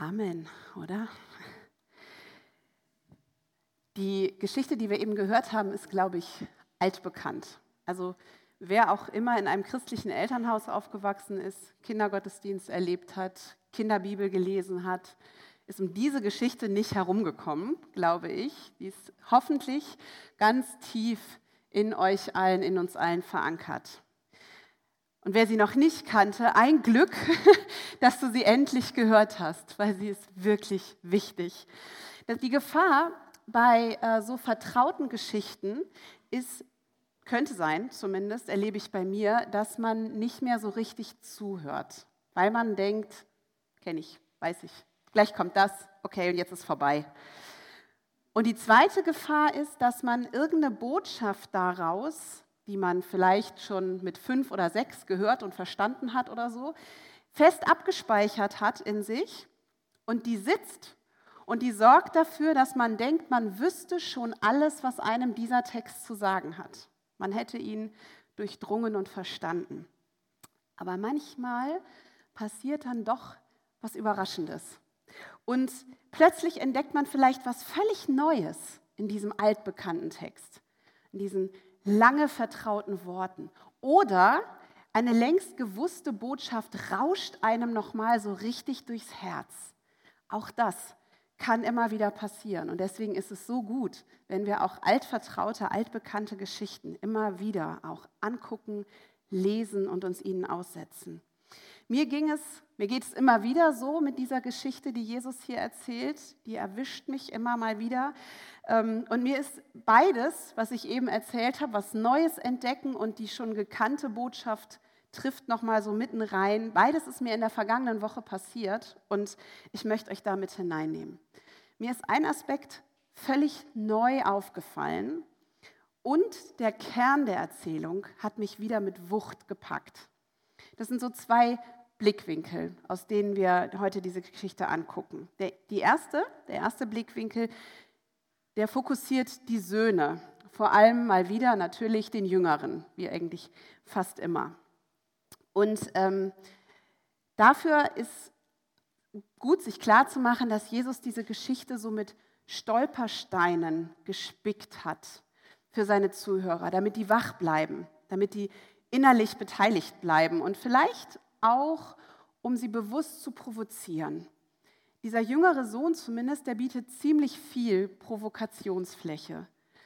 Amen, oder? Die Geschichte, die wir eben gehört haben, ist, glaube ich, altbekannt. Also wer auch immer in einem christlichen Elternhaus aufgewachsen ist, Kindergottesdienst erlebt hat, Kinderbibel gelesen hat, ist um diese Geschichte nicht herumgekommen, glaube ich. Die ist hoffentlich ganz tief in euch allen, in uns allen verankert. Und wer sie noch nicht kannte, ein Glück, dass du sie endlich gehört hast, weil sie ist wirklich wichtig. Die Gefahr bei so vertrauten Geschichten könnte sein, zumindest erlebe ich bei mir, dass man nicht mehr so richtig zuhört, weil man denkt, kenne ich, weiß ich, gleich kommt das, okay, und jetzt ist vorbei. Und die zweite Gefahr ist, dass man irgendeine Botschaft daraus, die man vielleicht schon mit 5 oder 6 gehört und verstanden hat oder so, fest abgespeichert hat in sich und die sitzt und die sorgt dafür, dass man denkt, man wüsste schon alles, was einem dieser Text zu sagen hat. Man hätte ihn durchdrungen und verstanden. Aber manchmal passiert dann doch was Überraschendes. Und plötzlich entdeckt man vielleicht was völlig Neues in diesem altbekannten Text, in diesen lange vertrauten Worten. Oder eine längst gewusste Botschaft rauscht einem nochmal so richtig durchs Herz. Auch das kann immer wieder passieren. Und deswegen ist es so gut, wenn wir auch altvertraute, altbekannte Geschichten immer wieder auch angucken, lesen und uns ihnen aussetzen. Mir geht es immer wieder so mit dieser Geschichte, die Jesus hier erzählt. Die erwischt mich immer mal wieder. Und mir ist beides, was ich eben erzählt habe, was Neues entdecken und die schon gekannte Botschaft trifft nochmal so mitten rein. Beides ist mir in der vergangenen Woche passiert und ich möchte euch damit hineinnehmen. Mir ist ein Aspekt völlig neu aufgefallen und der Kern der Erzählung hat mich wieder mit Wucht gepackt. Das sind so 2 Blickwinkel, aus denen wir heute diese Geschichte angucken. Der erste Blickwinkel, der fokussiert die Söhne, vor allem mal wieder natürlich den Jüngeren, wie eigentlich fast immer. Und dafür ist gut, sich klarzumachen, dass Jesus diese Geschichte so mit Stolpersteinen gespickt hat für seine Zuhörer, damit die wach bleiben, damit die innerlich beteiligt bleiben und vielleicht auch, um sie bewusst zu provozieren. Dieser jüngere Sohn zumindest, der bietet ziemlich viel Provokationsfläche.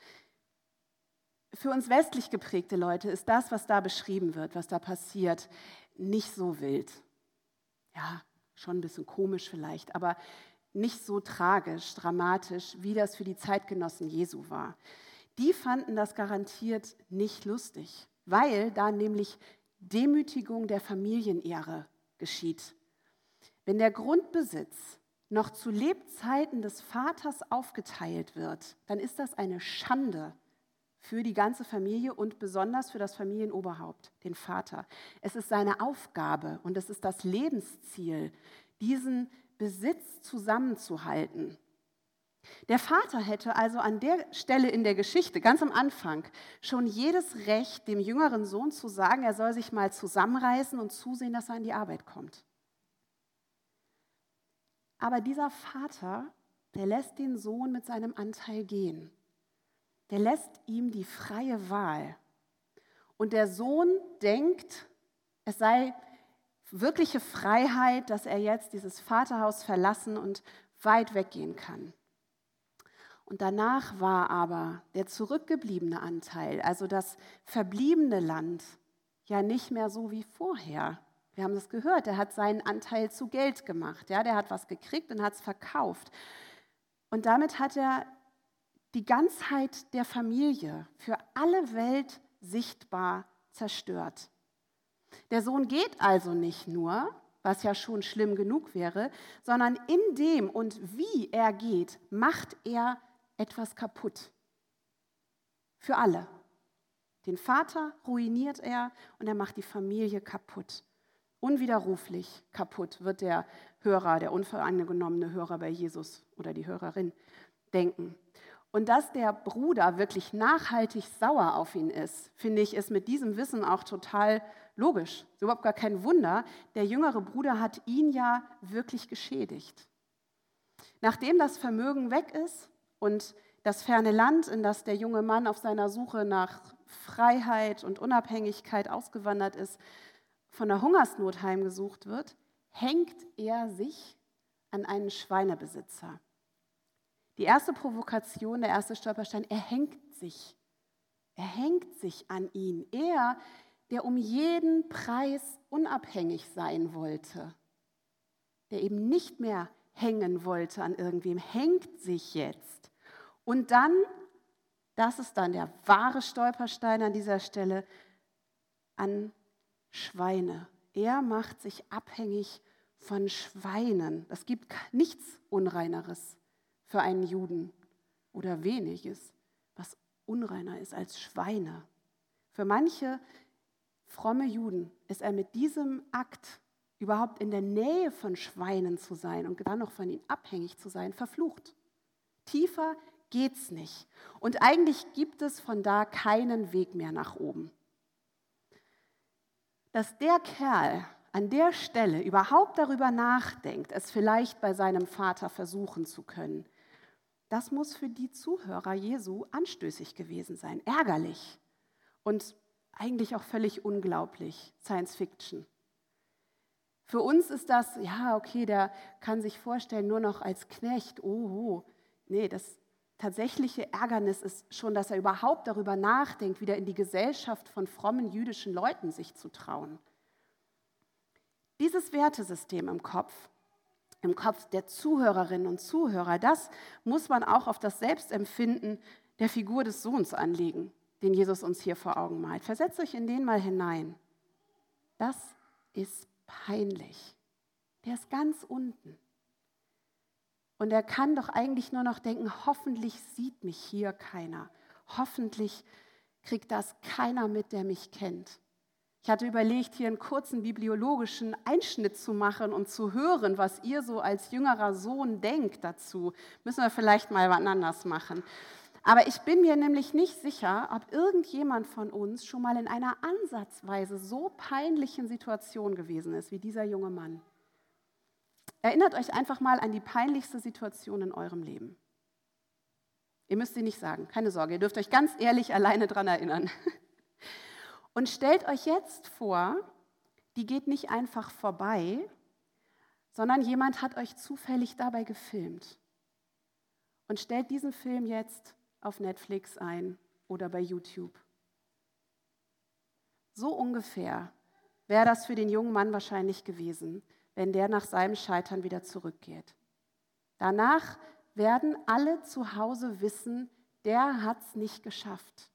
Für uns westlich geprägte Leute ist das, was da beschrieben wird, was da passiert, nicht so wild. Ja, schon ein bisschen komisch vielleicht, aber nicht so tragisch, dramatisch, wie das für die Zeitgenossen Jesu war. Die fanden das garantiert nicht lustig, weil da nämlich Demütigung der Familienehre geschieht. Wenn der Grundbesitz noch zu Lebzeiten des Vaters aufgeteilt wird, dann ist das eine Schande für die ganze Familie und besonders für das Familienoberhaupt, den Vater. Es ist seine Aufgabe und es ist das Lebensziel, diesen Besitz zusammenzuhalten. Der Vater hätte also an der Stelle in der Geschichte, ganz am Anfang, schon jedes Recht, dem jüngeren Sohn zu sagen, er soll sich mal zusammenreißen und zusehen, dass er an die Arbeit kommt. Aber dieser Vater, der lässt den Sohn mit seinem Anteil gehen. Der lässt ihm die freie Wahl. Und der Sohn denkt, es sei wirkliche Freiheit, dass er jetzt dieses Vaterhaus verlassen und weit weggehen kann. Und danach war aber der zurückgebliebene Anteil, also das verbliebene Land, ja nicht mehr so wie vorher. Wir haben das gehört, er hat seinen Anteil zu Geld gemacht. Ja, der hat was gekriegt und hat es verkauft. Und damit hat er die Ganzheit der Familie für alle Welt sichtbar zerstört. Der Sohn geht also nicht nur, was ja schon schlimm genug wäre, sondern in dem und wie er geht, macht er etwas kaputt. Für alle. Den Vater ruiniert er und er macht die Familie kaputt. Unwiderruflich kaputt wird der Hörer, der unvoreingenommene Hörer bei Jesus oder die Hörerin denken. Und dass der Bruder wirklich nachhaltig sauer auf ihn ist, finde ich, ist mit diesem Wissen auch total logisch. Ist überhaupt gar kein Wunder. Der jüngere Bruder hat ihn ja wirklich geschädigt. Nachdem das Vermögen weg ist und das ferne Land, in das der junge Mann auf seiner Suche nach Freiheit und Unabhängigkeit ausgewandert ist, von der Hungersnot heimgesucht wird, hängt er sich an einen Schweinebesitzer. Die erste Provokation, der erste Stolperstein, er hängt sich. Er hängt sich an ihn. Er, der um jeden Preis unabhängig sein wollte, der eben nicht mehr hängen wollte an irgendwem, hängt sich jetzt. Und dann, das ist dann der wahre Stolperstein an dieser Stelle, an Schweine. Er macht sich abhängig von Schweinen. Es gibt nichts Unreineres für einen Juden oder weniges, was unreiner ist als Schweine. Für manche fromme Juden ist er mit diesem Akt, überhaupt in der Nähe von Schweinen zu sein und dann noch von ihnen abhängig zu sein, verflucht. Tiefer geht's nicht. Und eigentlich gibt es von da keinen Weg mehr nach oben. Dass der Kerl an der Stelle überhaupt darüber nachdenkt, es vielleicht bei seinem Vater versuchen zu können, das muss für die Zuhörer Jesu anstößig gewesen sein, ärgerlich und eigentlich auch völlig unglaublich, Science Fiction. Für uns ist das, ja, okay, der kann sich vorstellen, nur noch als Knecht, nee, das tatsächliche Ärgernis ist schon, dass er überhaupt darüber nachdenkt, wieder in die Gesellschaft von frommen jüdischen Leuten sich zu trauen. Dieses Wertesystem im Kopf der Zuhörerinnen und Zuhörer, das muss man auch auf das Selbstempfinden der Figur des Sohns anlegen, den Jesus uns hier vor Augen malt. Versetzt euch in den mal hinein. Das ist peinlich. Der ist ganz unten. Und er kann doch eigentlich nur noch denken, hoffentlich sieht mich hier keiner. Hoffentlich kriegt das keiner mit, der mich kennt. Ich hatte überlegt, hier einen kurzen bibliologischen Einschnitt zu machen und zu hören, was ihr so als jüngerer Sohn denkt dazu. Müssen wir vielleicht mal wann anders machen. Aber ich bin mir nämlich nicht sicher, ob irgendjemand von uns schon mal in einer ansatzweise so peinlichen Situation gewesen ist wie dieser junge Mann. Erinnert euch einfach mal an die peinlichste Situation in eurem Leben. Ihr müsst sie nicht sagen, keine Sorge, ihr dürft euch ganz ehrlich alleine dran erinnern. Und stellt euch jetzt vor, die geht nicht einfach vorbei, sondern jemand hat euch zufällig dabei gefilmt. Und stellt diesen Film jetzt auf Netflix ein oder bei YouTube. So ungefähr wäre das für den jungen Mann wahrscheinlich gewesen, wenn der nach seinem Scheitern wieder zurückgeht. Danach werden alle zu Hause wissen, der hat es nicht geschafft.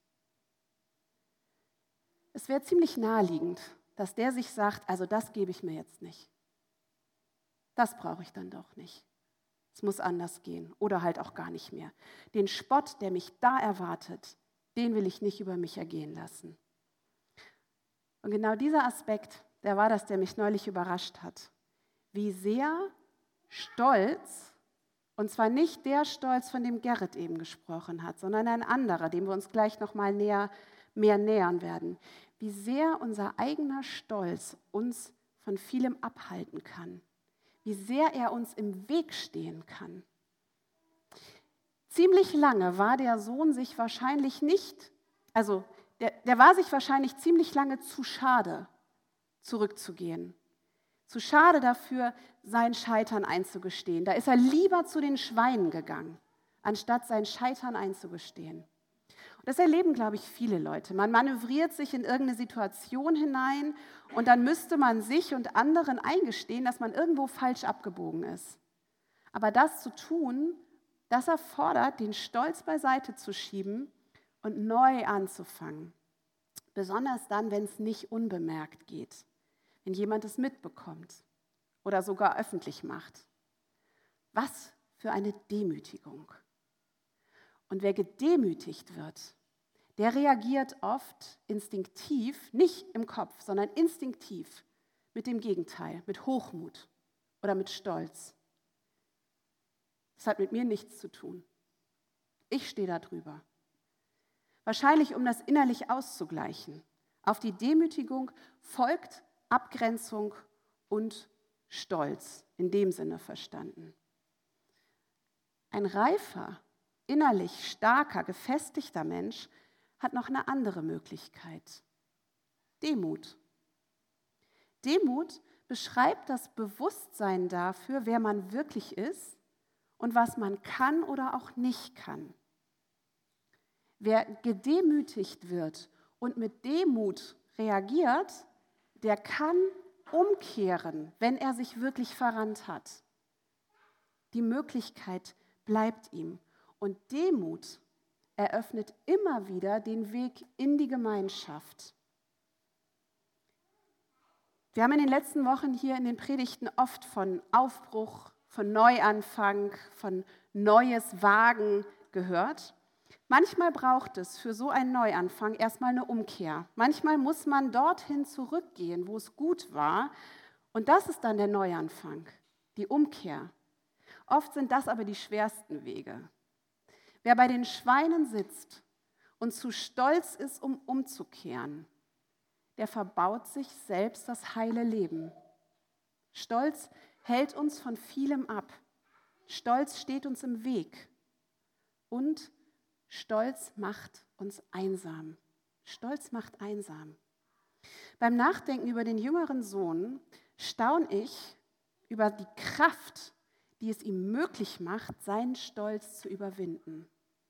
Es wäre ziemlich naheliegend, dass der sich sagt, also das gebe ich mir jetzt nicht. Das brauche ich dann doch nicht. Es muss anders gehen oder halt auch gar nicht mehr. Den Spott, der mich da erwartet, den will ich nicht über mich ergehen lassen. Und genau dieser Aspekt, der war das, der mich neulich überrascht hat. Wie sehr Stolz, und zwar nicht der Stolz, von dem Gerrit eben gesprochen hat, sondern ein anderer, dem wir uns gleich noch mal mehr nähern werden, wie sehr unser eigener Stolz uns von vielem abhalten kann, wie sehr er uns im Weg stehen kann. Ziemlich lange war der Sohn sich wahrscheinlich nicht, also der war sich wahrscheinlich ziemlich lange zu schade, zurückzugehen. Zu schade dafür, sein Scheitern einzugestehen. Da ist er lieber zu den Schweinen gegangen, anstatt sein Scheitern einzugestehen. Und das erleben, glaube ich, viele Leute. Man manövriert sich in irgendeine Situation hinein und dann müsste man sich und anderen eingestehen, dass man irgendwo falsch abgebogen ist. Aber das zu tun, das erfordert, den Stolz beiseite zu schieben und neu anzufangen. Besonders dann, wenn es nicht unbemerkt geht, wenn jemand es mitbekommt oder sogar öffentlich macht. Was für eine Demütigung. Und wer gedemütigt wird, der reagiert oft instinktiv, nicht im Kopf, sondern instinktiv mit dem Gegenteil, mit Hochmut oder mit Stolz. Das hat mit mir nichts zu tun. Ich stehe da drüber. Wahrscheinlich, um das innerlich auszugleichen. Auf die Demütigung folgt Abgrenzung und Stolz, in dem Sinne verstanden. Ein reifer, innerlich starker, gefestigter Mensch hat noch eine andere Möglichkeit. Demut. Demut beschreibt das Bewusstsein dafür, wer man wirklich ist und was man kann oder auch nicht kann. Wer gedemütigt wird und mit Demut reagiert, der kann umkehren, wenn er sich wirklich verrannt hat. Die Möglichkeit bleibt ihm. Und Demut eröffnet immer wieder den Weg in die Gemeinschaft. Wir haben in den letzten Wochen hier in den Predigten oft von Aufbruch, von Neuanfang, von Neues Wagen gehört. Manchmal braucht es für so einen Neuanfang erstmal eine Umkehr. Manchmal muss man dorthin zurückgehen, wo es gut war. Und das ist dann der Neuanfang, die Umkehr. Oft sind das aber die schwersten Wege. Wer bei den Schweinen sitzt und zu stolz ist, um umzukehren, der verbaut sich selbst das heile Leben. Stolz hält uns von vielem ab. Stolz steht uns im Weg. Und Stolz macht uns einsam. Stolz macht einsam. Beim Nachdenken über den jüngeren Sohn staune ich über die Kraft, die es ihm möglich macht, seinen Stolz zu überwinden.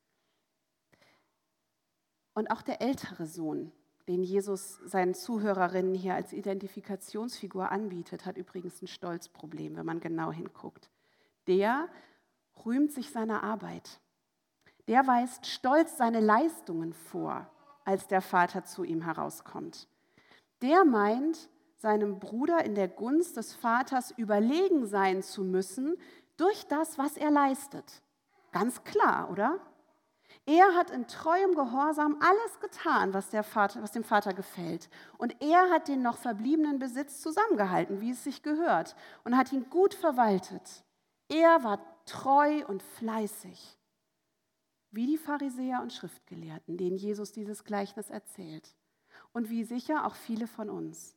Und auch der ältere Sohn, den Jesus seinen Zuhörerinnen hier als Identifikationsfigur anbietet, hat übrigens ein Stolzproblem, wenn man genau hinguckt. Der rühmt sich seiner Arbeit. Der weist stolz seine Leistungen vor, als der Vater zu ihm herauskommt. Der meint, seinem Bruder in der Gunst des Vaters überlegen sein zu müssen durch das, was er leistet. Ganz klar, oder? Er hat in treuem Gehorsam alles getan, was dem Vater gefällt. Und er hat den noch verbliebenen Besitz zusammengehalten, wie es sich gehört, und hat ihn gut verwaltet. Er war treu und fleißig, wie die Pharisäer und Schriftgelehrten, denen Jesus dieses Gleichnis erzählt. Und wie sicher auch viele von uns.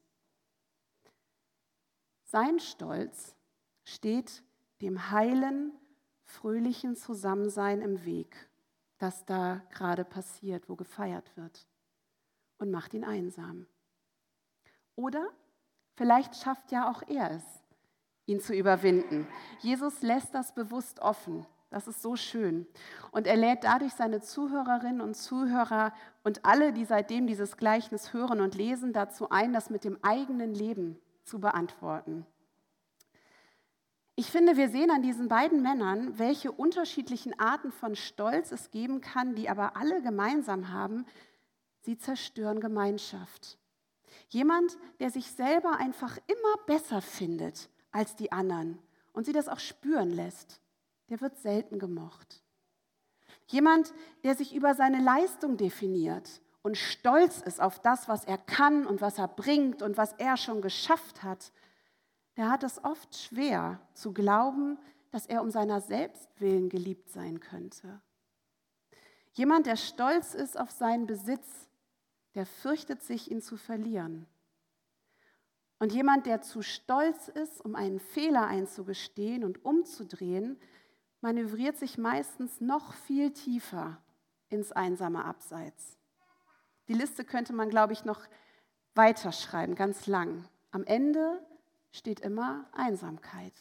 Sein Stolz steht dem heilen, fröhlichen Zusammensein im Weg, das da gerade passiert, wo gefeiert wird, und macht ihn einsam. Oder vielleicht schafft ja auch er es, ihn zu überwinden. Jesus lässt das bewusst offen. Das ist so schön. Und er lädt dadurch seine Zuhörerinnen und Zuhörer und alle, die seitdem dieses Gleichnis hören und lesen, dazu ein, das mit dem eigenen Leben zu beantworten. Ich finde, wir sehen an diesen beiden Männern, welche unterschiedlichen Arten von Stolz es geben kann, die aber alle gemeinsam haben, sie zerstören Gemeinschaft. Jemand, der sich selber einfach immer besser findet als die anderen und sie das auch spüren lässt, der wird selten gemocht. Jemand, der sich über seine Leistung definiert und stolz ist auf das, was er kann und was er bringt und was er schon geschafft hat, der hat es oft schwer zu glauben, dass er um seiner selbst willen geliebt sein könnte. Jemand, der stolz ist auf seinen Besitz, der fürchtet sich, ihn zu verlieren. Und jemand, der zu stolz ist, um einen Fehler einzugestehen und umzudrehen, manövriert sich meistens noch viel tiefer ins einsame Abseits. Die Liste könnte man, glaube ich, noch weiterschreiben, ganz lang. Am Ende steht immer Einsamkeit.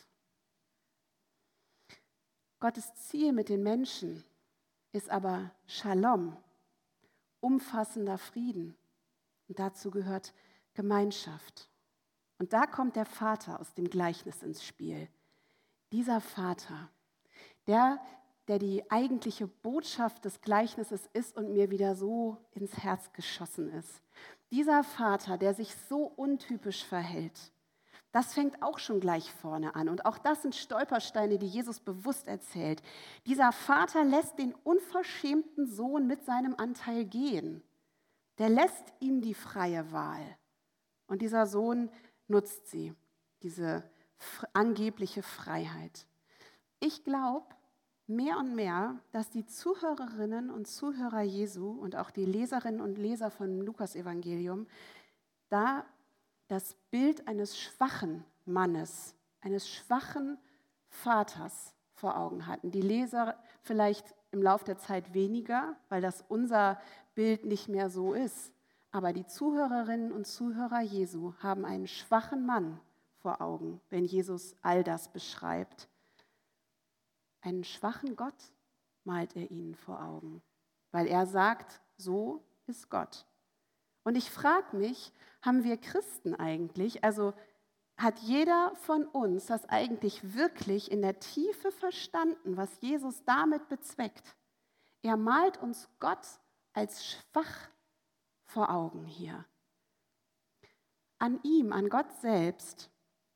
Gottes Ziel mit den Menschen ist aber Shalom, umfassender Frieden. Und dazu gehört Gemeinschaft. Und da kommt der Vater aus dem Gleichnis ins Spiel. Dieser Vater, der die eigentliche Botschaft des Gleichnisses ist und mir wieder so ins Herz geschossen ist. Dieser Vater, der sich so untypisch verhält, das fängt auch schon gleich vorne an. Und auch das sind Stolpersteine, die Jesus bewusst erzählt. Dieser Vater lässt den unverschämten Sohn mit seinem Anteil gehen. Der lässt ihm die freie Wahl. Und dieser Sohn nutzt sie, diese angebliche Freiheit. Ich glaube mehr und mehr, dass die Zuhörerinnen und Zuhörer Jesu und auch die Leserinnen und Leser von Lukas-Evangelium da das Bild eines schwachen Mannes, eines schwachen Vaters vor Augen hatten. Die Leser vielleicht im Laufe der Zeit weniger, weil das unser Bild nicht mehr so ist. Aber die Zuhörerinnen und Zuhörer Jesu haben einen schwachen Mann vor Augen, wenn Jesus all das beschreibt. Einen schwachen Gott malt er ihnen vor Augen, weil er sagt, so ist Gott. Und ich frage mich, haben wir Christen eigentlich, also hat jeder von uns das eigentlich wirklich in der Tiefe verstanden, was Jesus damit bezweckt? Er malt uns Gott als schwach vor Augen hier. An ihm, an Gott selbst,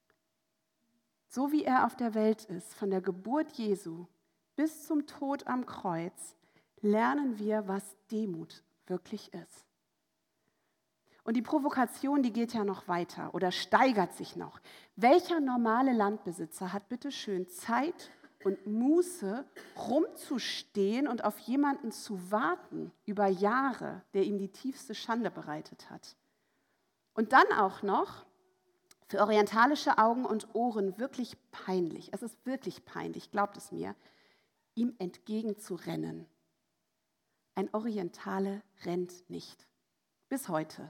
so wie er auf der Welt ist, von der Geburt Jesu bis zum Tod am Kreuz, lernen wir, was Demut wirklich ist. Und die Provokation, die geht ja noch weiter oder steigert sich noch. Welcher normale Landbesitzer hat bitte schön Zeit und Muße, rumzustehen und auf jemanden zu warten über Jahre, der ihm die tiefste Schande bereitet hat? Und dann auch noch für orientalische Augen und Ohren wirklich peinlich. Es ist wirklich peinlich, glaubt es mir, ihm entgegenzurennen. Ein Orientale rennt nicht. Bis heute.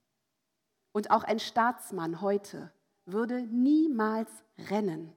Und auch ein Staatsmann heute würde niemals rennen.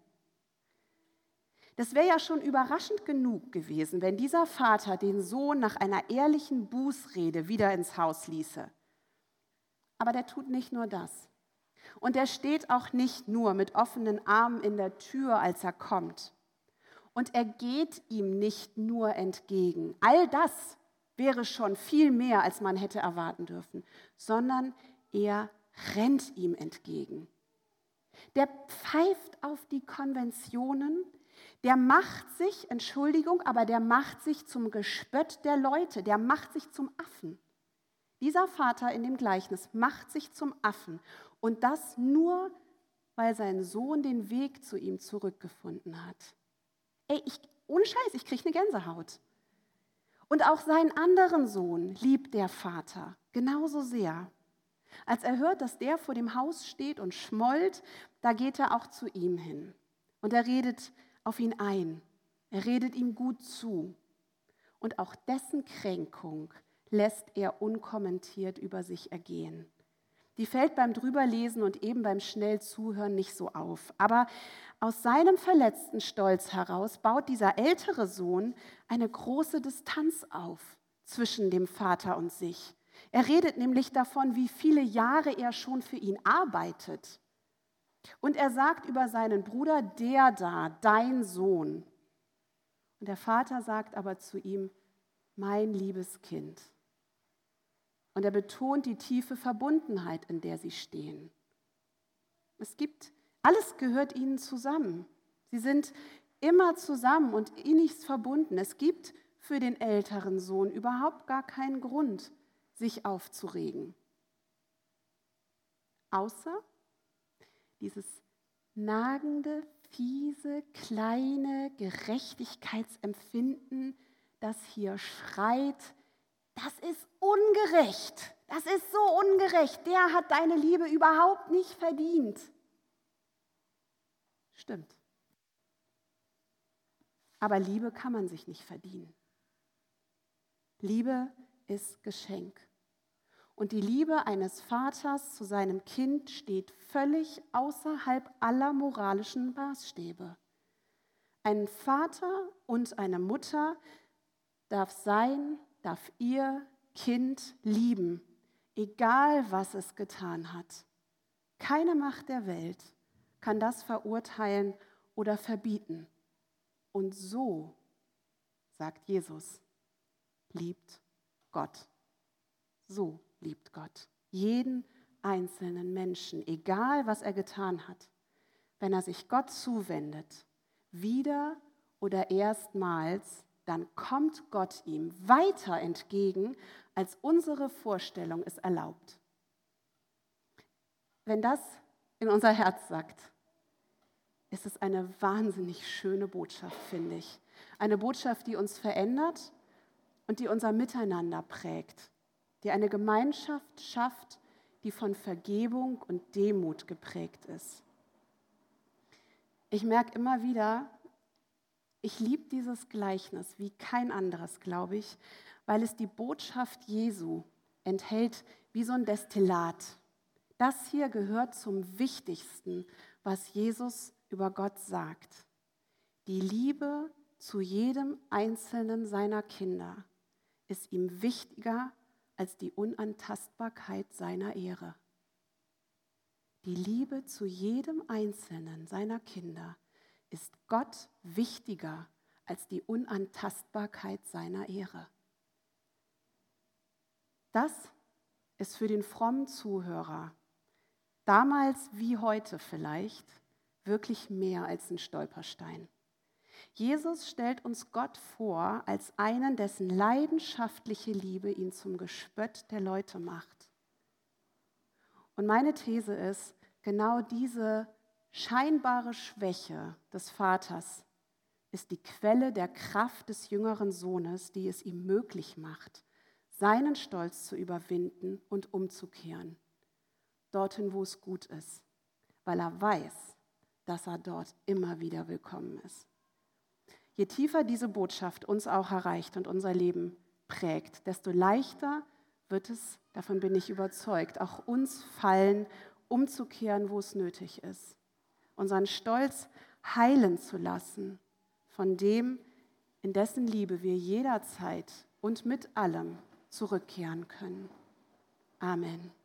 Das wäre ja schon überraschend genug gewesen, wenn dieser Vater den Sohn nach einer ehrlichen Bußrede wieder ins Haus ließe. Aber der tut nicht nur das. Und er steht auch nicht nur mit offenen Armen in der Tür, als er kommt. Und er geht ihm nicht nur entgegen. All das wäre schon viel mehr, als man hätte erwarten dürfen, sondern er rennt ihm entgegen. Der pfeift auf die Konventionen, der macht sich, Entschuldigung, aber der macht sich zum Gespött der Leute, der macht sich zum Affen. Dieser Vater in dem Gleichnis macht sich zum Affen und das nur, weil sein Sohn den Weg zu ihm zurückgefunden hat. Ohne Scheiß, ich kriege eine Gänsehaut. Und auch seinen anderen Sohn liebt der Vater genauso sehr. Als er hört, dass der vor dem Haus steht und schmollt, da geht er auch zu ihm hin. Und er redet auf ihn ein. Er redet ihm gut zu. Und auch dessen Kränkung lässt er unkommentiert über sich ergehen. Die fällt beim Drüberlesen und eben beim schnell Zuhören nicht so auf. Aber aus seinem verletzten Stolz heraus baut dieser ältere Sohn eine große Distanz auf zwischen dem Vater und sich. Er redet nämlich davon, wie viele Jahre er schon für ihn arbeitet. Und er sagt über seinen Bruder, der da, dein Sohn. Und der Vater sagt aber zu ihm, mein liebes Kind. Und er betont die tiefe Verbundenheit, in der sie stehen. Alles gehört ihnen zusammen. Sie sind immer zusammen und innigst verbunden. Es gibt für den älteren Sohn überhaupt gar keinen Grund, sich aufzuregen. Außer dieses nagende, fiese, kleine Gerechtigkeitsempfinden, das hier schreit, das ist ungerecht, das ist so ungerecht, der hat deine Liebe überhaupt nicht verdient. Stimmt. Aber Liebe kann man sich nicht verdienen. Liebe ist Geschenk. Und die Liebe eines Vaters zu seinem Kind steht völlig außerhalb aller moralischen Maßstäbe. Ein Vater und eine Mutter darf ihr Kind lieben, egal was es getan hat. Keine Macht der Welt kann das verurteilen oder verbieten. Und so, sagt Jesus, liebt Gott. So liebt Gott jeden einzelnen Menschen, egal was er getan hat. Wenn er sich Gott zuwendet, wieder oder erstmals, dann kommt Gott ihm weiter entgegen, als unsere Vorstellung es erlaubt. Wenn das in unser Herz sagt, ist es eine wahnsinnig schöne Botschaft, finde ich. Eine Botschaft, die uns verändert und die unser Miteinander prägt, die eine Gemeinschaft schafft, die von Vergebung und Demut geprägt ist. Ich merke immer wieder, Ich liebe dieses Gleichnis wie kein anderes, glaube ich, weil es die Botschaft Jesu enthält wie so ein Destillat. Das hier gehört zum Wichtigsten, was Jesus über Gott sagt. Die Liebe zu jedem einzelnen seiner Kinder ist ihm wichtiger als die Unantastbarkeit seiner Ehre. Die Liebe zu jedem einzelnen seiner Kinder ist Gott wichtiger als die Unantastbarkeit seiner Ehre. Das ist für den frommen Zuhörer, damals wie heute vielleicht, wirklich mehr als ein Stolperstein. Jesus stellt uns Gott vor als einen, dessen leidenschaftliche Liebe ihn zum Gespött der Leute macht. Und meine These ist, genau diese scheinbare Schwäche des Vaters ist die Quelle der Kraft des jüngeren Sohnes, die es ihm möglich macht, seinen Stolz zu überwinden und umzukehren, dorthin, wo es gut ist, weil er weiß, dass er dort immer wieder willkommen ist. Je tiefer diese Botschaft uns auch erreicht und unser Leben prägt, desto leichter wird es, davon bin ich überzeugt, auch uns fallen, umzukehren, wo es nötig ist. Unseren Stolz heilen zu lassen von dem, in dessen Liebe wir jederzeit und mit allem zurückkehren können. Amen.